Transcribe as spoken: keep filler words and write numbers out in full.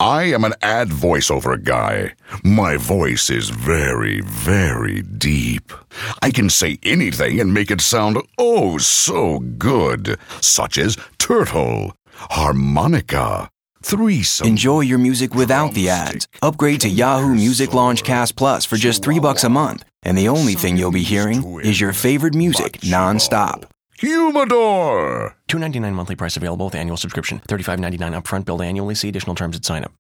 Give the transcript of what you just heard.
I am an ad voiceover guy. My voice is very, very deep. I can say anything and make it sound oh so good, such as turtle, harmonica, threesome. Enjoy your music without the ads. Upgrade to Yahoo Music Launch Cast Plus for just three bucks a month. And the only thing you'll be hearing is your favorite music nonstop. Humidor! two dollars and ninety-nine cents monthly price available with annual subscription. thirty-five dollars and ninety-nine cents upfront, billed annually. See additional terms at sign up.